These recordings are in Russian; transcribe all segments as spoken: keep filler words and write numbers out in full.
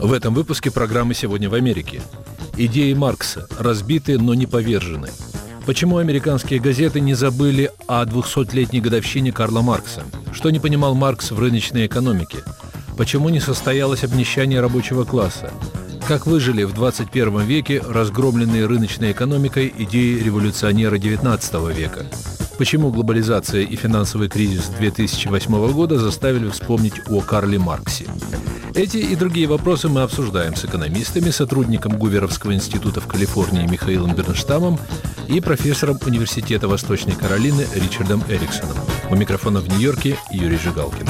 В этом выпуске программы «Сегодня в Америке». Идеи Маркса разбиты, но не повержены. Почему американские газеты не забыли о двухсотлетней годовщине Карла Маркса? Что не понимал Маркс в рыночной экономике? Почему не состоялось обнищание рабочего класса? Как выжили в двадцать первом веке разгромленные рыночной экономикой идеи революционера девятнадцатого века? Почему глобализация и финансовый кризис две тысячи восьмого года заставили вспомнить о Карле Марксе? Эти и другие вопросы мы обсуждаем с экономистами, сотрудником Гуверовского института в Калифорнии Михаилом Бернштамом и профессором Университета Восточной Каролины Ричардом Эриксоном. У микрофона в Нью-Йорке Юрий Жигалкин.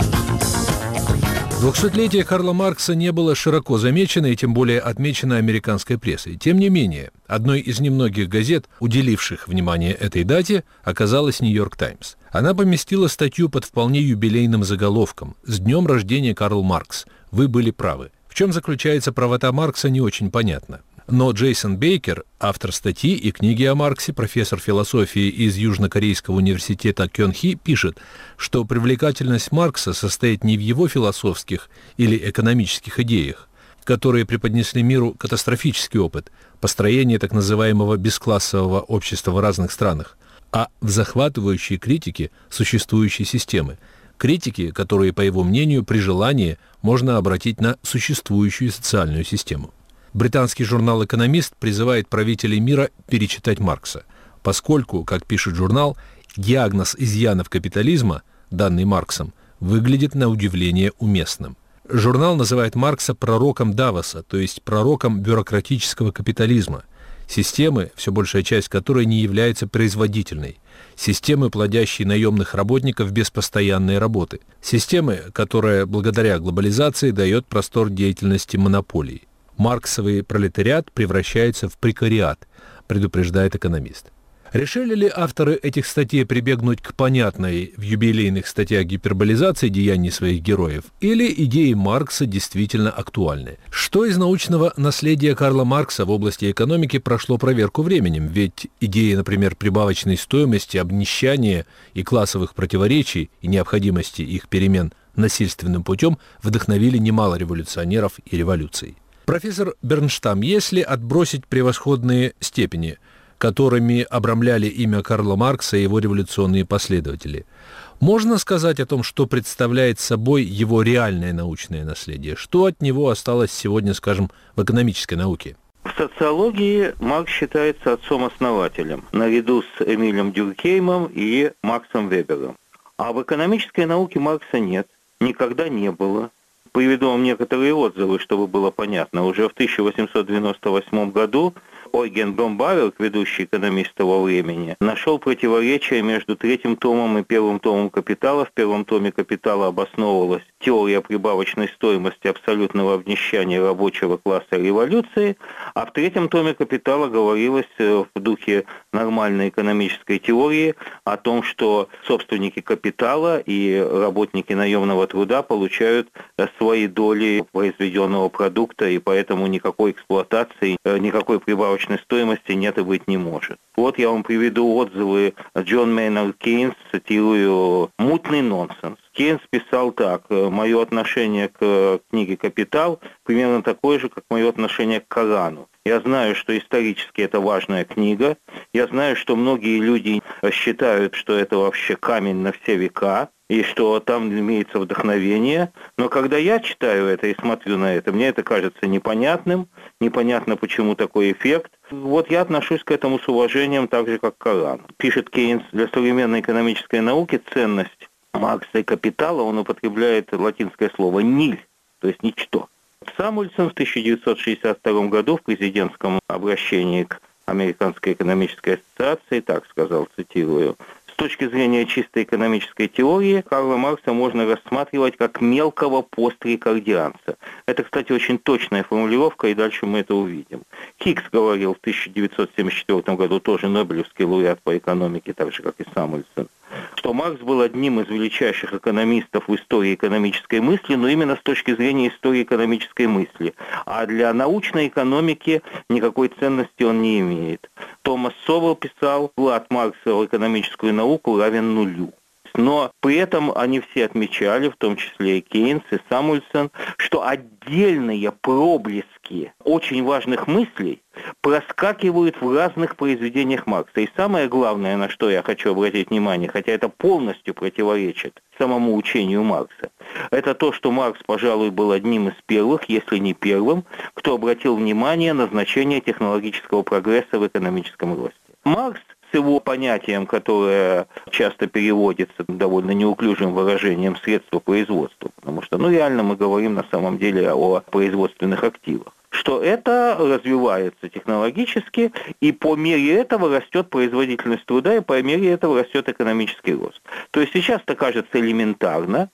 Двухсотлетие Карла Маркса не было широко замечено и тем более отмечено американской прессой. Тем не менее, одной из немногих газет, уделивших внимание этой дате, оказалась «Нью-Йорк Таймс». Она поместила статью под вполне юбилейным заголовком «С днем рождения, Карл Маркс! Вы были правы». В чем заключается правота Маркса, не очень понятно. Но Джейсон Бейкер, автор статьи и книги о Марксе, профессор философии из Южнокорейского университета Кёнхи, пишет, что привлекательность Маркса состоит не в его философских или экономических идеях, которые преподнесли миру катастрофический опыт построения так называемого бесклассового общества в разных странах, а в захватывающей критике существующей системы. Критики, которые, по его мнению, при желании можно обратить на существующую социальную систему. Британский журнал «Экономист» призывает правителей мира перечитать Маркса, поскольку, как пишет журнал, диагноз изъянов капитализма, данный Марксом, выглядит на удивление уместным. Журнал называет Маркса пророком Давоса, то есть пророком бюрократического капитализма, системы, все большая часть которой не является производительной, системы, плодящей наемных работников без постоянной работы, системы, которая благодаря глобализации дает простор деятельности монополий. Марксовый пролетариат превращается в прекариат, предупреждает экономист. Решили ли авторы этих статей прибегнуть к понятной в юбилейных статьях гиперболизации деяний своих героев, или идеи Маркса действительно актуальны? Что из научного наследия Карла Маркса в области экономики прошло проверку временем? Ведь идеи, например, прибавочной стоимости, обнищания и классовых противоречий и необходимости их перемен насильственным путем вдохновили немало революционеров и революций. Профессор Бернштам, если отбросить превосходные степени, которыми обрамляли имя Карла Маркса и его революционные последователи, можно сказать о том, что представляет собой его реальное научное наследие? Что от него осталось сегодня, скажем, в экономической науке? В социологии Маркс считается отцом-основателем, наряду с Эмилем Дюркгеймом и Максом Вебером. А в экономической науке Маркса нет, никогда не было. Приведу вам некоторые отзывы, чтобы было понятно. Уже в тысяча восемьсот девяносто восьмом году Ойген Бромбауэр, ведущий экономист того времени, нашел противоречие между третьим томом и первым томом «Капитала». В первом томе «Капитала» обосновывалась теория прибавочной стоимости абсолютного обнищания рабочего класса революции, а в третьем томе «Капитала» говорилось в духе нормальной экономической теории о том, что собственники капитала и работники наемного труда получают свои доли произведенного продукта, и поэтому никакой эксплуатации, никакой прибавочной стоимости нет и быть не может. Вот я вам приведу отзывы Джон Мейнард Кейнс, цитирую: «Мутный нонсенс». Кейнс писал так: «Мое отношение к книге «Капитал» примерно такое же, как мое отношение к Корану. Я знаю, что исторически это важная книга. Я знаю, что многие люди считают, что это вообще камень на все века, и что там имеется вдохновение. Но когда я читаю это и смотрю на это, мне это кажется непонятным, непонятно, почему такой эффект. Вот я отношусь к этому с уважением, так же, как к Корану». Пишет Кейнс: «Для современной экономической науки ценность Маркса и «Капитала», он употребляет латинское слово «ниль», то есть «ничто». Самуэльсон в тысяча девятьсот шестьдесят втором году в президентском обращении к Американской экономической ассоциации так сказал, цитирую: «С точки зрения чистой экономической теории Карла Маркса можно рассматривать как мелкого пострикардианца». Это, кстати, очень точная формулировка, и дальше мы это увидим. Хиггс говорил в тысяча девятьсот семьдесят четвёртом году, тоже Нобелевский лауреат по экономике, так же, как и Самуэльсон, что Маркс был одним из величайших экономистов в истории экономической мысли, но именно с точки зрения истории экономической мысли. А для научной экономики никакой ценности он не имеет. Томас Совел писал: «Вклад Маркса в экономическую науку равен нулю». Но при этом они все отмечали, в том числе и Кейнс, и Самуэльсон, что отдельные проблески очень важных мыслей проскакивают в разных произведениях Маркса. И самое главное, на что я хочу обратить внимание, хотя это полностью противоречит самому учению Маркса, это то, что Маркс, пожалуй, был одним из первых, если не первым, кто обратил внимание на значение технологического прогресса в экономическом росте. Маркс с его понятием, которое часто переводится довольно неуклюжим выражением «средства производства», потому что, ну, реально мы говорим на самом деле о производственных активах, что это развивается технологически, и по мере этого растет производительность труда, и по мере этого растет экономический рост. То есть сейчас это кажется элементарно,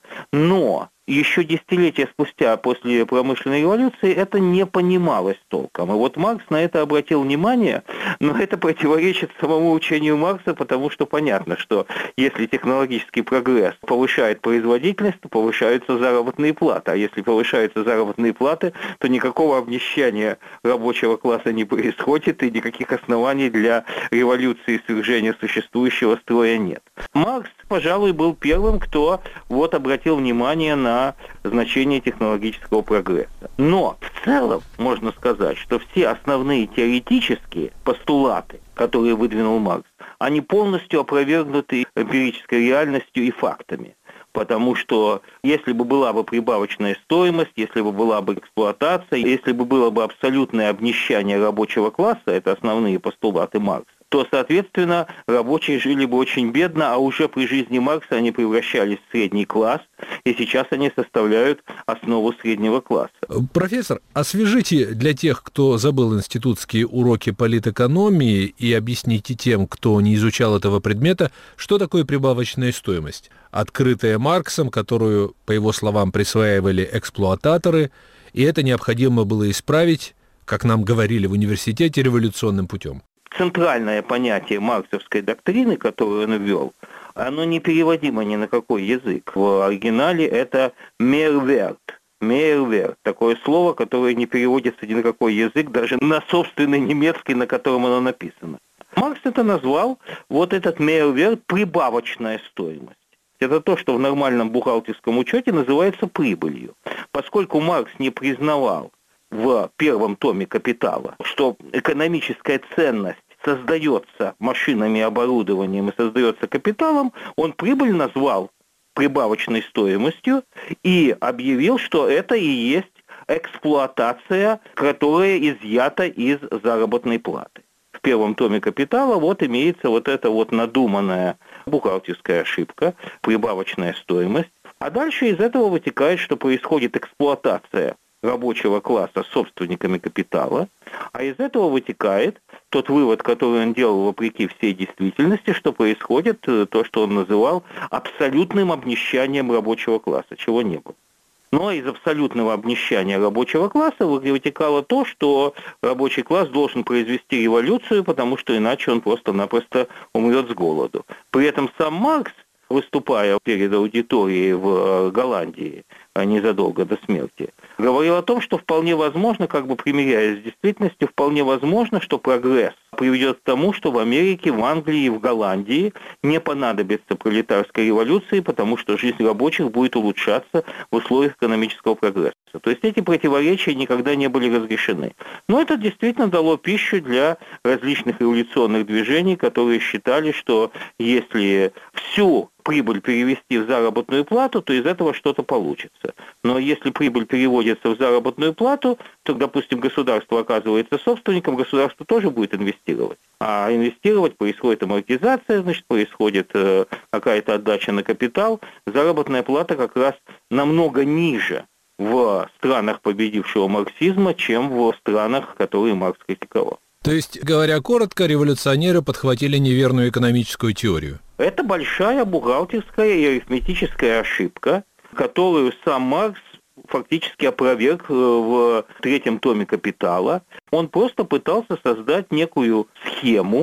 но еще десятилетия спустя после промышленной революции это не понималось толком. И вот Маркс на это обратил внимание, но это противоречит самому учению Маркса, потому что понятно, что если технологический прогресс повышает производительность, то повышаются заработные платы. А если повышаются заработные платы, то никакого обнищания рабочего класса не происходит, и никаких оснований для революции и свержения существующего строя нет. Маркс, пожалуй, был первым, кто вот обратил внимание на значение технологического прогресса. Но в целом можно сказать, что все основные теоретические постулаты, которые выдвинул Маркс, они полностью опровергнуты эмпирической реальностью и фактами. Потому что если бы была бы прибавочная стоимость, если бы была бы эксплуатация, если бы было бы абсолютное обнищание рабочего класса, это основные постулаты Маркса, то, соответственно, рабочие жили бы очень бедно, а уже при жизни Маркса они превращались в средний класс, и сейчас они составляют основу среднего класса. Профессор, освежите для тех, кто забыл институтские уроки политэкономии, и объясните тем, кто не изучал этого предмета, что такое прибавочная стоимость, открытая Марксом, которую, по его словам, присваивали эксплуататоры, и это необходимо было исправить, как нам говорили в университете, революционным путем. Центральное понятие марксовской доктрины, которую он ввел, оно не переводимо ни на какой язык. В оригинале это «мерверт». «Мерверт» – такое слово, которое не переводится ни на какой язык, даже на собственный немецкий, на котором оно написано. Маркс это назвал, вот этот «мерверт» – прибавочная стоимость. Это то, что в нормальном бухгалтерском учете называется прибылью. Поскольку Маркс не признавал в первом томе «Капитала», что экономическая ценность создается машинами и оборудованием и создается капиталом, он прибыль назвал прибавочной стоимостью и объявил, что это и есть эксплуатация, которая изъята из заработной платы. В первом томе «Капитала» вот имеется вот эта вот надуманная бухгалтерская ошибка, прибавочная стоимость. А дальше из этого вытекает, что происходит эксплуатация рабочего класса собственниками капитала, а из этого вытекает тот вывод, который он делал вопреки всей действительности, что происходит то, что он называл абсолютным обнищанием рабочего класса, чего не было. Но из абсолютного обнищания рабочего класса вытекало то, что рабочий класс должен произвести революцию, потому что иначе он просто-напросто умрет с голоду. При этом сам Маркс, выступая перед аудиторией в Голландии незадолго до смерти, говорил о том, что вполне возможно, как бы примиряясь с действительностью, вполне возможно, что прогресс приведет к тому, что в Америке, в Англии и в Голландии не понадобится пролетарской революции, потому что жизнь рабочих будет улучшаться в условиях экономического прогресса. То есть эти противоречия никогда не были разрешены. Но это действительно дало пищу для различных революционных движений, которые считали, что если всю прибыль перевести в заработную плату, то из этого что-то получится. Но если прибыль переводится в заработную плату, то, допустим, государство оказывается собственником, государство тоже будет инвестировать. А инвестировать происходит амортизация, значит, происходит э, какая-то отдача на капитал. Заработная плата как раз намного ниже в странах победившего марксизма, чем в странах, которые Маркс критиковал. То есть, говоря коротко, революционеры подхватили неверную экономическую теорию. Это большая бухгалтерская и арифметическая ошибка, которую сам Маркс фактически опроверг в третьем томе «Капитала». Он просто пытался создать некую схему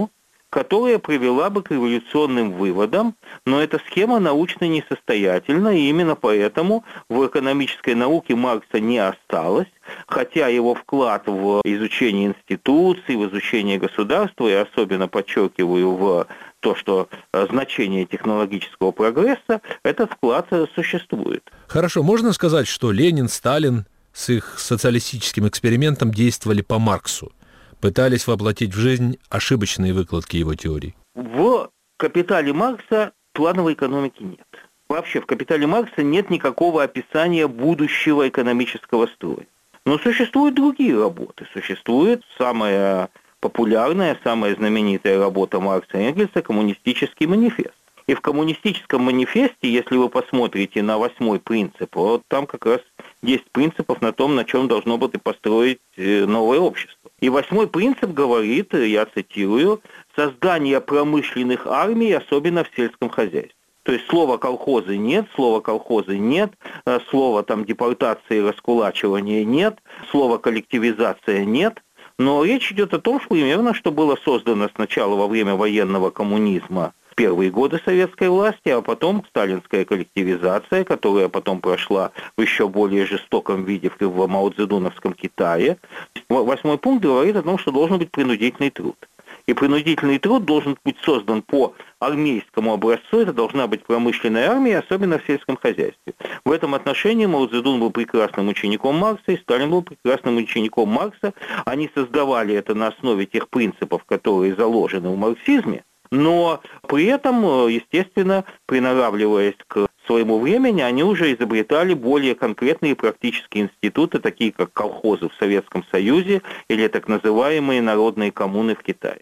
которая привела бы к революционным выводам, но эта схема научно несостоятельна, и именно поэтому в экономической науке Маркса не осталось, хотя его вклад в изучение институций, в изучение государства, и особенно подчеркиваю в то, что значение технологического прогресса, этот вклад существует. Хорошо, можно сказать, что Ленин, Сталин с их социалистическим экспериментом действовали по Марксу, пытались воплотить в жизнь ошибочные выкладки его теорий? В «Капитале» Маркса плановой экономики нет. Вообще в «Капитале» Маркса нет никакого описания будущего экономического строя. Но существуют другие работы. Существует самая популярная, самая знаменитая работа Маркса и Энгельса «Коммунистический манифест». И в коммунистическом манифесте, если вы посмотрите на восьмой принцип, вот там как раз десять принципов на том, на чем должно быть построить новое общество. И восьмой принцип говорит, я цитирую, «создание промышленных армий, особенно в сельском хозяйстве». То есть слова «колхозы» нет, слова «колхозы» нет, слова там депортации и раскулачивания нет, слова «коллективизация» нет. Но речь идет о том, что примерно, что было создано сначала во время военного коммунизма в первые годы советской власти, а потом сталинская коллективизация, которая потом прошла в еще более жестоком виде в маоцзэдуновском Китае. Восьмой пункт говорит о том, что должен быть принудительный труд. И принудительный труд должен быть создан по армейскому образцу, это должна быть промышленная армия, особенно в сельском хозяйстве. В этом отношении Мао Цзэдун был прекрасным учеником Маркса, и Сталин был прекрасным учеником Маркса. Они создавали это на основе тех принципов, которые заложены в марксизме, но при этом, естественно, приноравливаясь к своему времени, они уже изобретали более конкретные практические институты, такие как колхозы в Советском Союзе или так называемые народные коммуны в Китае.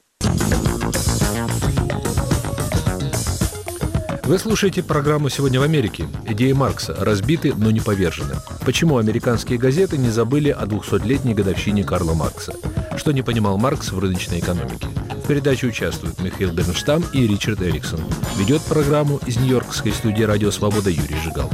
Вы слушаете программу «Сегодня в Америке». Идеи Маркса разбиты, но не повержены. Почему американские газеты не забыли о двухсотлетней годовщине Карла Маркса? Что не понимал Маркс в рыночной экономике? В передаче участвуют Михаил Бернштам и Ричард Эриксон. Ведет программу из нью-йоркской студии «Радио Свобода» Юрий Жигал.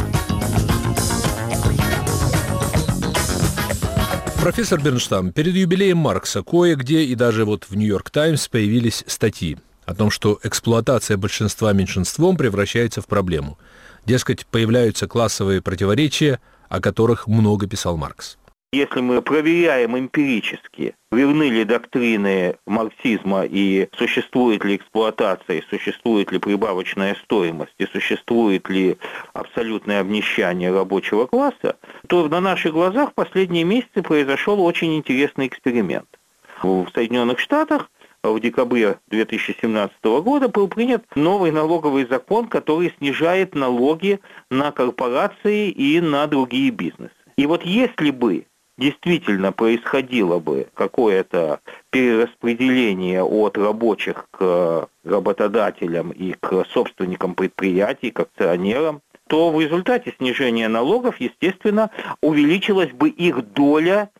Профессор Бернштам, перед юбилеем Маркса кое-где и даже вот в «Нью-Йорк Таймс» появились статьи о том, что эксплуатация большинства меньшинством превращается в проблему. Дескать, появляются классовые противоречия, о которых много писал Маркс. Если мы проверяем эмпирически, верны ли доктрины марксизма и существует ли эксплуатация, существует ли прибавочная стоимость и существует ли абсолютное обнищание рабочего класса, то на наших глазах в последние месяцы произошел очень интересный эксперимент. В Соединенных Штатах в декабре две тысячи семнадцатого года был принят новый налоговый закон, который снижает налоги на корпорации и на другие бизнесы. И вот если бы действительно происходило бы какое-то перераспределение от рабочих к работодателям и к собственникам предприятий, к акционерам, то в результате снижения налогов, естественно, увеличилась бы их доля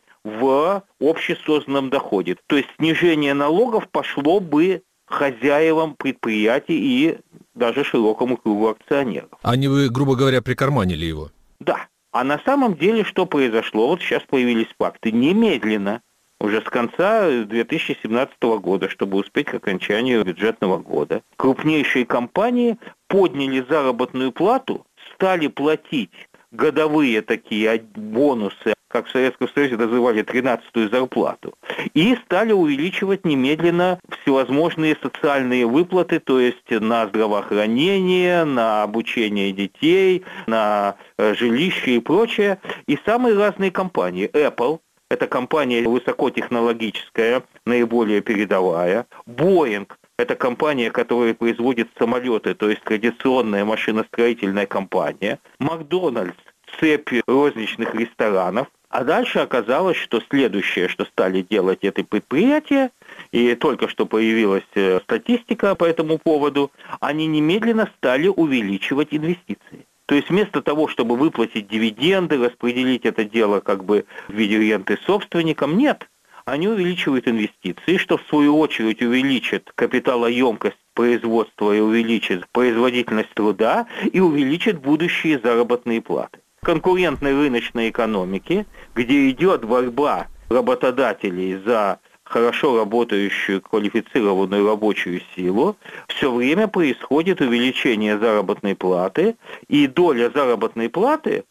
в общесозданном доходе. То есть снижение налогов пошло бы хозяевам предприятий и даже широкому кругу акционеров. Они бы, грубо говоря, прикарманили его. Да. А на самом деле что произошло? Вот сейчас появились факты. Немедленно, уже с конца две тысячи семнадцатого года, чтобы успеть к окончанию бюджетного года, крупнейшие компании подняли заработную плату, стали платить годовые такие бонусы, как в Советском Союзе называли тринадцатую зарплату, и стали увеличивать немедленно всевозможные социальные выплаты, то есть на здравоохранение, на обучение детей, на жилище и прочее. И самые разные компании. Apple, это компания высокотехнологическая, наиболее передовая. Boeing, это компания, которая производит самолеты, то есть традиционная машиностроительная компания. Макдональдс, цепь розничных ресторанов. А дальше оказалось, что следующее, что стали делать это предприятия, и только что появилась статистика по этому поводу, они немедленно стали увеличивать инвестиции. То есть вместо того, чтобы выплатить дивиденды, распределить это дело как бы в виде ренты собственникам, нет. Они увеличивают инвестиции, что в свою очередь увеличит капиталоемкость производства и увеличит производительность труда и увеличит будущие заработные платы. В конкурентной рыночной экономике, где идет борьба работодателей за хорошо работающую квалифицированную рабочую силу, все время происходит увеличение заработной платы, и доля заработной платы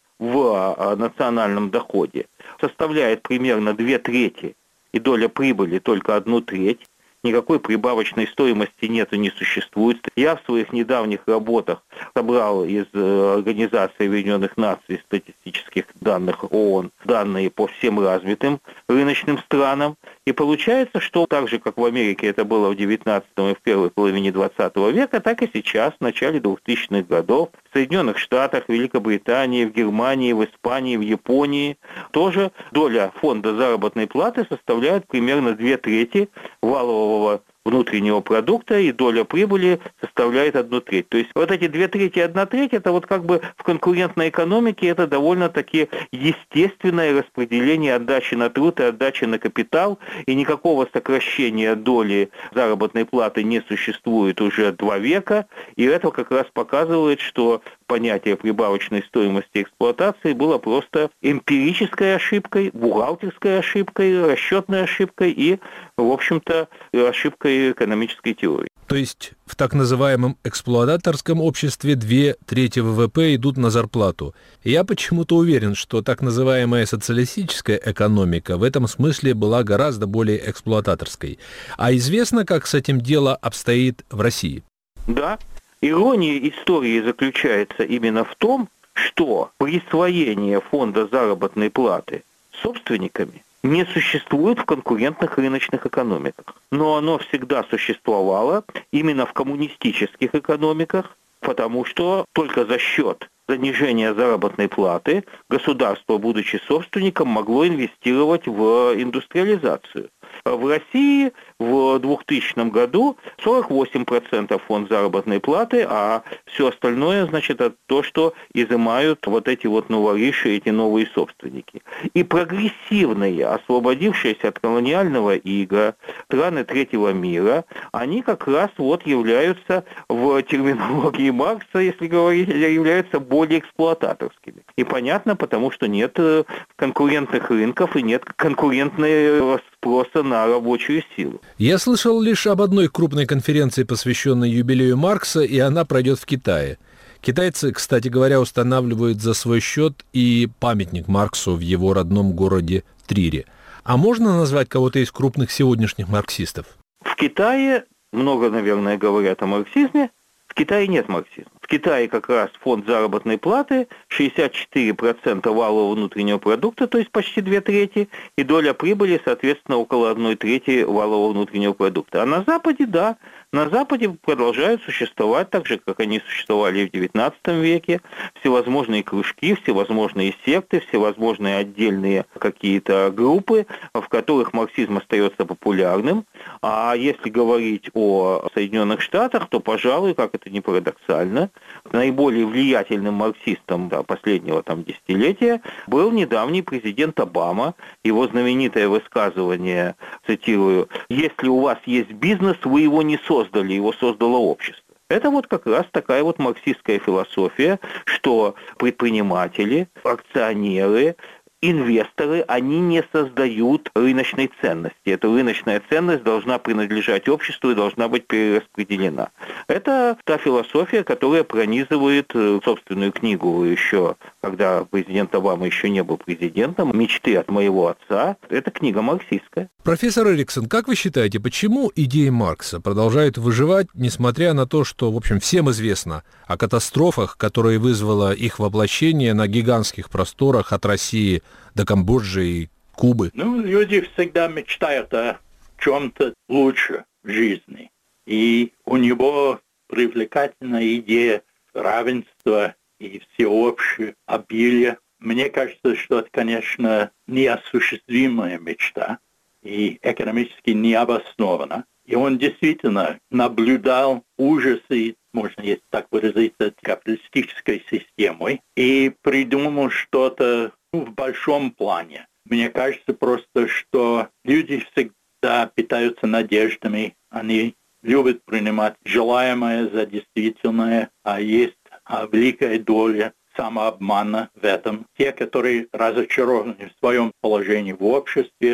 в национальном доходе составляет примерно две трети, и доля прибыли только одну треть. Никакой прибавочной стоимости нет и не существует. Я в своих недавних работах собрал из Организации Объединенных Наций статистических данных ООН данные по всем развитым рыночным странам. И получается, что так же, как в Америке это было в девятнадцатом и в первой половине двадцатого века, так и сейчас, в начале двухтысячных годов, в Соединенных Штатах, в Великобритании, в Германии, в Испании, в Японии тоже доля фонда заработной платы составляет примерно две трети валового внутреннего продукта, и доля прибыли составляет одну треть. То есть вот эти две трети и одна треть, это вот как бы в конкурентной экономике это довольно-таки естественное распределение отдачи на труд и отдачи на капитал, и никакого сокращения доли заработной платы не существует уже два века, и это как раз показывает, что понятие прибавочной стоимости эксплуатации было просто эмпирической ошибкой, бухгалтерской ошибкой, расчетной ошибкой и, в общем-то, ошибкой экономической теории. То есть в так называемом эксплуататорском обществе две трети ВВП идут на зарплату. Я почему-то уверен, что так называемая социалистическая экономика в этом смысле была гораздо более эксплуататорской. А известно, как с этим дело обстоит в России? Да. Ирония истории заключается именно в том, что присвоение фонда заработной платы собственниками не существует в конкурентных рыночных экономиках. Но оно всегда существовало именно в коммунистических экономиках, потому что только за счет занижения заработной платы государство, будучи собственником, могло инвестировать в индустриализацию. В России в двухтысячном году сорок восемь процентов фонд заработной платы, а все остальное, значит, это то, что изымают вот эти вот новориши, эти новые собственники. И прогрессивные, освободившиеся от колониального ига страны третьего мира, они как раз вот являются в терминологии Маркса, если говорить, являются более эксплуататорскими. И понятно, потому что нет конкурентных рынков и нет конкурентного спроса на рабочую силу. Я слышал лишь об одной крупной конференции, посвященной юбилею Маркса, и она пройдет в Китае. Китайцы, кстати говоря, устанавливают за свой счет и памятник Марксу в его родном городе Трире. А можно назвать кого-то из крупных сегодняшних марксистов? В Китае много, наверное, говорят о марксизме. В Китае нет марксизма. В Китае как раз фонд заработной платы шестьдесят четыре процента валового внутреннего продукта, то есть почти две трети, и доля прибыли, соответственно, около одной трети валового внутреннего продукта. А на Западе, да, на Западе продолжают существовать так же, как они существовали и в девятнадцатом веке, всевозможные кружки, всевозможные секты, всевозможные отдельные какие-то группы, в которых марксизм остается популярным. А если говорить о Соединенных Штатах, то, пожалуй, как это ни парадоксально, наиболее влиятельным марксистом да, последнего там, десятилетия был недавний президент Обама. Его знаменитое высказывание, цитирую, «Если у вас есть бизнес, вы его не создали, его создало общество». Это вот как раз такая вот марксистская философия, что предприниматели, акционеры, инвесторы, они не создают рыночной ценности. Эта рыночная ценность должна принадлежать обществу и должна быть перераспределена. Это та философия, которая пронизывает собственную книгу еще, когда президент Обама еще не был президентом, «Мечты от моего отца». Это книга марксистская. Профессор Эриксон, как вы считаете, почему идеи Маркса продолжают выживать, несмотря на то, что, в общем, всем известно о катастрофах, которые вызвало их воплощение на гигантских просторах от России до Камбоджи и Кубы? Ну, люди всегда мечтают о чем-то лучше в жизни. И у него привлекательная идея равенства и всеобщее обилие. Мне кажется, что это, конечно, неосуществимая мечта и экономически необоснованно. И он действительно наблюдал ужасы, можно если так выразиться, капиталистической системой и придумал что-то ну, в большом плане. Мне кажется просто, что люди всегда питаются надеждами, они любят принимать желаемое за действительное, а есть а великая доля самообмана в этом. Те, которые разочарованы в своем положении в обществе,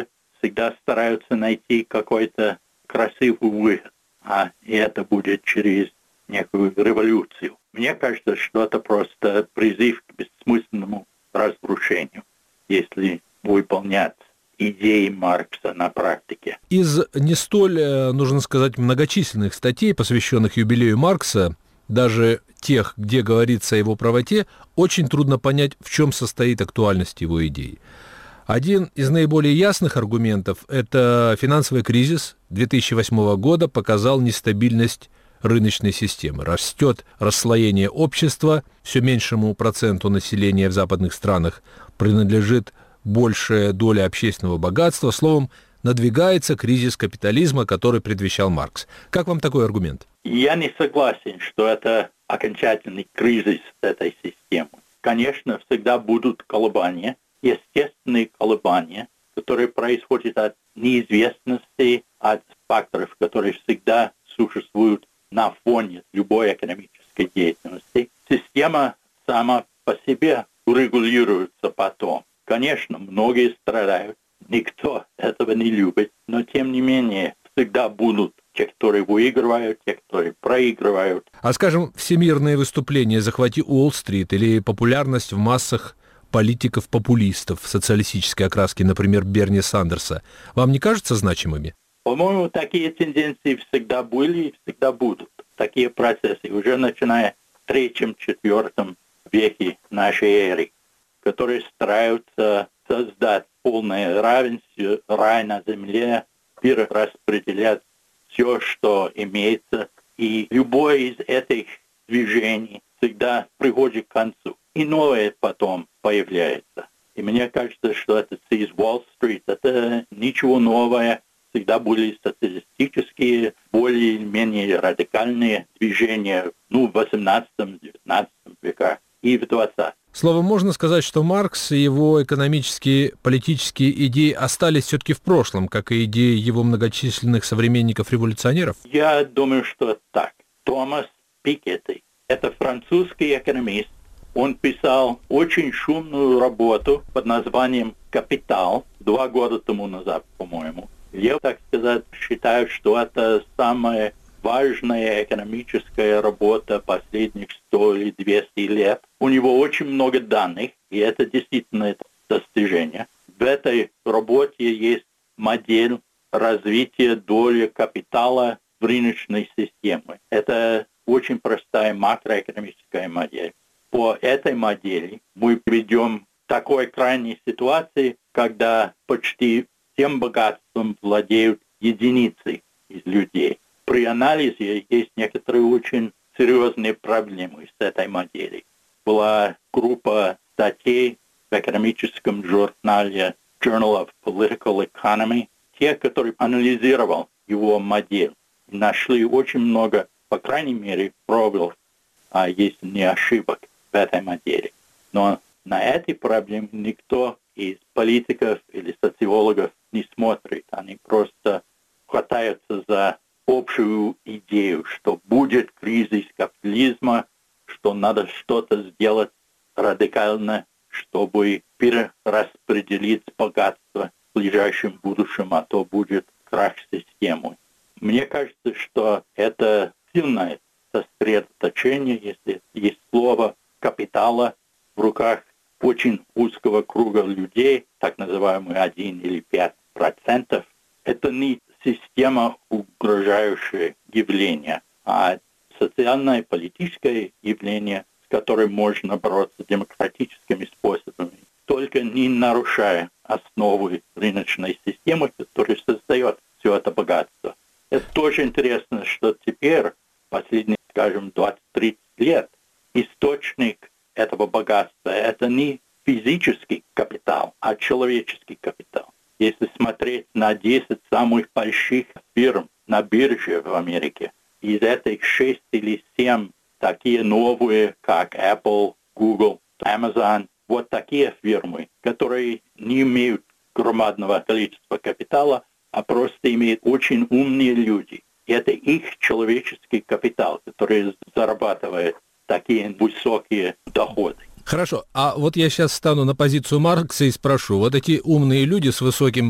всегда стараются найти какой-то красивый выход, а это будет через некую революцию. Мне кажется, что это просто призыв к бессмысленному разрушению, если выполнять идеи Маркса на практике. Из не столь, нужно сказать, многочисленных статей, посвященных юбилею Маркса, даже тех, где говорится о его правоте, очень трудно понять, в чем состоит актуальность его идей. Один из наиболее ясных аргументов – это финансовый кризис две тысячи восьмого года показал нестабильность рыночной системы. Растет расслоение общества, все меньшему проценту населения в западных странах принадлежит большая доля общественного богатства. Словом, надвигается кризис капитализма, который предвещал Маркс. Как вам такой аргумент? Я не согласен, что это окончательный кризис этой системы. Конечно, всегда будут колебания, естественные колебания, которые происходят от неизвестности, от факторов, которые всегда существуют на фоне любой экономической деятельности. Система сама по себе регулируется потом. Конечно, многие страдают, никто этого не любит, но тем не менее всегда будут те, которые выигрывают, те, которые проигрывают. А скажем, всемирные выступления «Захвати Уолл-стрит» или популярность в массах политиков-популистов социалистической окраски, например, Берни Сандерса, вам не кажутся значимыми? По-моему, такие тенденции всегда были и всегда будут. Такие процессы уже начиная в третьем-четвертом веке нашей эры, которые стараются создать полное равенство, рай на земле, перераспределять все, что имеется. И любое из этих движений всегда приходит к концу. И новое потом появляется. И мне кажется, что это из Уолл-стрит, это ничего нового. Всегда были социалистические, более-менее радикальные движения ну, в восемнадцатом-девятнадцатом веках и в двадцатом. Словом, можно сказать, что Маркс и его экономические, политические идеи остались все-таки в прошлом, как и идеи его многочисленных современников-революционеров? Я думаю, что так. Томас Piketty – это французский экономист. Он писал очень шумную работу под названием «Капитал» два года тому назад, по-моему. Я, так сказать, считаю, что это самая важная экономическая работа последних сто или двести лет. У него очень много данных, и это действительно достижение. В этой работе есть модель развития доли капитала в рыночной системе. Это очень простая макроэкономическая модель. По этой модели мы приведем к такой крайней ситуации, когда почти всем богатством владеют единицы из людей. При анализе есть некоторые очень серьезные проблемы с этой моделью. Была группа статей в экономическом журнале Journal of Political Economy, те, которые анализировал его модель, и нашли очень много, по крайней мере, пробелов, а если не ошибок в этой модели. Но на эти проблемы никто из политиков или социологов не смотрит. Они просто хватаются за общую идею, что будет кризис капитализма, что надо что-то сделать радикально, чтобы перераспределить богатство в ближайшем будущем, а то будет крах системы. Мне кажется, что это сильное сосредоточение, если есть слово капитала в руках очень узкого круга людей, так называемый один или пять процентов. Это не система угрожающее явление, а социальное политическое явление, с которым можно бороться демократическими способами, только не нарушая основы рыночной системы, которая создает все это богатство. Это тоже интересно, что теперь, последние, скажем, двадцать-тридцать лет, источник этого богатства – это не физический капитал, а человеческий капитал. Если смотреть на десять самых больших фирм на бирже в Америке, из этих шесть или семь такие новые, как Apple, Google, Amazon, вот такие фирмы, которые не имеют громадного количества капитала, а просто имеют очень умные люди. И это их человеческий капитал, который зарабатывает такие высокие доходы. Хорошо, а вот я сейчас встану на позицию Маркса и спрошу, вот эти умные люди с высоким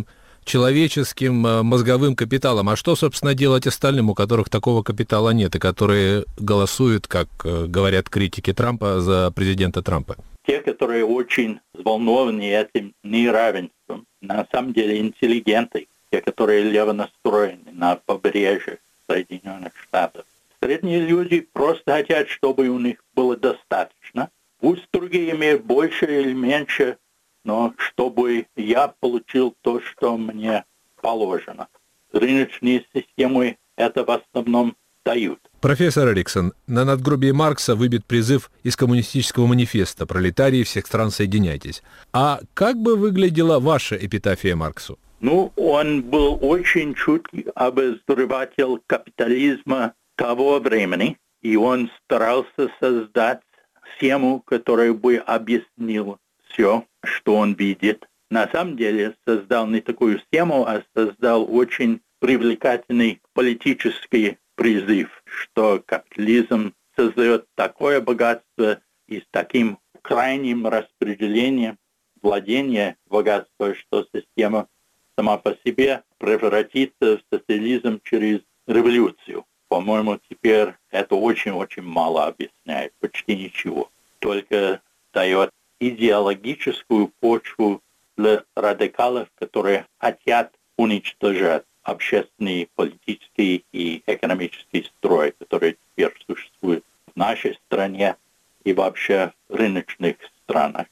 человеческим мозговым капиталом. А что, собственно, делать остальным, у которых такого капитала нет, и которые голосуют, как говорят критики Трампа, за президента Трампа? Те, которые очень взволнованы этим неравенством, на самом деле интеллигенты, те, которые лево настроены на побережье Соединенных Штатов. Средние люди просто хотят, чтобы у них было достаточно. Пусть другие имеют больше или меньше, но чтобы я получил то, что мне положено. Рыночные системы это в основном дают. Профессор Эриксон, на надгробии Маркса выбит призыв из коммунистического манифеста «Пролетарии всех стран, соединяйтесь». А как бы выглядела ваша эпитафия Марксу? Ну, он был очень чуткий обозреватель капитализма того времени, и он старался создать схему, которая бы объяснила все, что он видит. На самом деле создал не такую схему, а создал очень привлекательный политический призыв, что капитализм создает такое богатство и с таким крайним распределением владения богатства, что система сама по себе превратится в социализм через революцию. По-моему, теперь это очень-очень мало объясняет, почти ничего. Только дает идеологическую почву для радикалов, которые хотят уничтожать общественный, политический и экономический строй, который теперь существует в нашей стране и вообще в рыночных странах.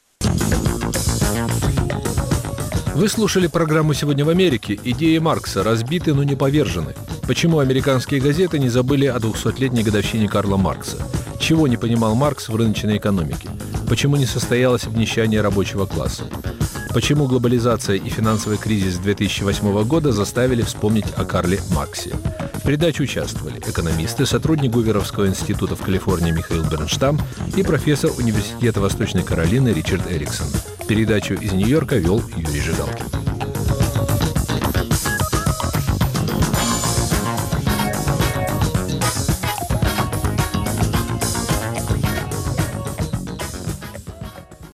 Вы слушали программу «Сегодня в Америке». Идеи Маркса разбиты, но не повержены. Почему американские газеты не забыли о двухсотлетней годовщине Карла Маркса? Чего не понимал Маркс в рыночной экономике? Почему не состоялось обнищание рабочего класса? Почему глобализация и финансовый кризис две тысячи восьмого года заставили вспомнить о Карле Марксе? В передаче участвовали экономисты, сотрудник Гуверовского института в Калифорнии Михаил Бернштам и профессор Университета Восточной Каролины Ричард Эриксон. Передачу из Нью-Йорка вел Юрий Жигалкин.